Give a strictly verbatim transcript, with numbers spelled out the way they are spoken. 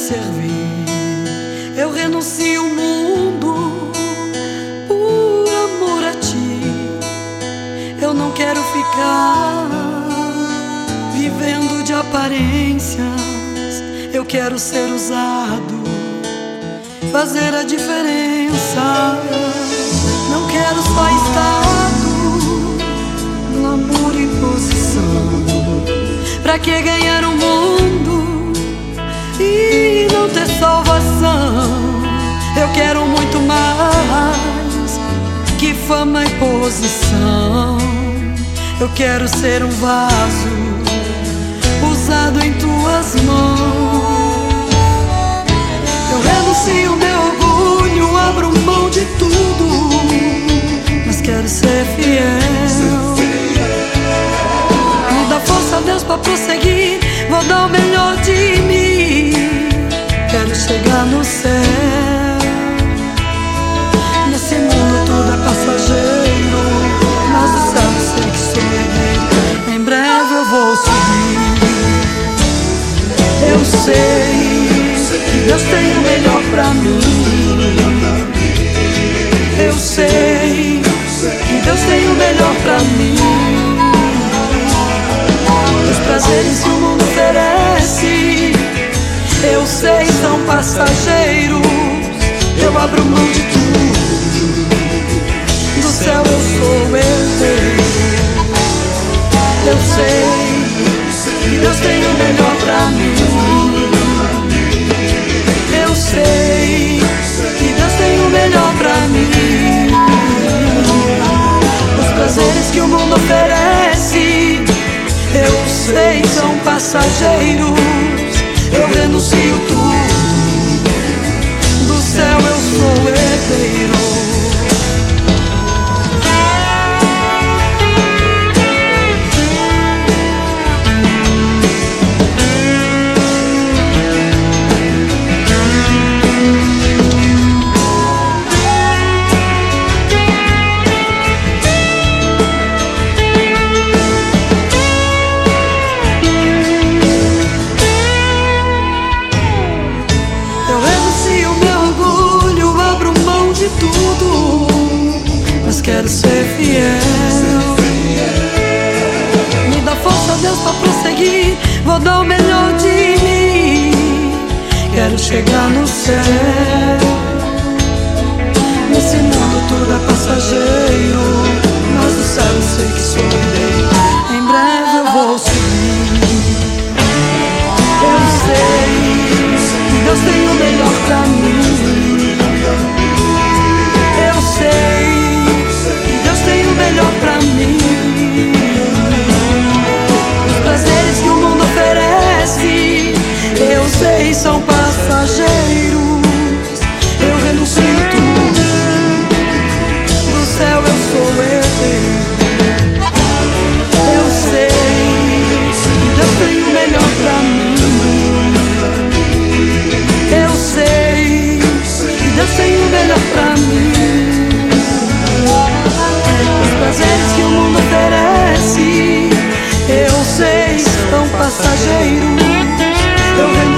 servir. Eu renuncio o mundo por amor a ti. Eu não quero ficar vivendo de aparências. Eu quero ser usado, fazer a diferença. Não quero só estado, glamour e posição. Pra que ganhar o mundo e não ter salvação? Eu quero muito mais que fama e posição. Eu quero ser um vaso usado em tuas mãos. Eu renuncio meu orgulho, abro mão de tudo, mas quero ser fiel. Me dá força, Deus, pra prosseguir. Vou dar o melhor de mim. Quero chegar no céu. Nesse mundo tudo é passageiro, mas do céu eu sei que sou herdeiro. Em breve eu vou subir. Eu sei que Deus tem o melhor pra mim. Eu sei que Deus tem o melhor pra mim. Os prazeres que o mundo oferece, eu sei, são passageiros. Eu abro mão de tudo, do céu eu sou herdeiro. Eu sei que Deus tem o melhor pra mim. Eu sei que Deus tem o melhor pra mim. Os prazeres que o mundo oferece, eu sei, são passageiros. Eu renuncio tudo, do céu eu sou herdeiro. Quero ser fiel. Me dá força, Deus, pra prosseguir. Vou dar o melhor de mim. Quero chegar no céu. Nesse mundo tudo é passageiro, mas do céu eu sei que sou herdeiro. Em breve eu vou subir. Eu sei que Deus tem o melhor pra mim. Eu sei melhor pra mim. Os prazeres que o mundo oferece, eu sei, são passageiros. Eu renuncio tudo, do céu eu sou herdeiro. Eu sei que Deus tem o melhor pra mim. Eu sei que Deus tem o melhor pra mim. Prazeres que o mundo oferece, eu sei, são passageiros. Eu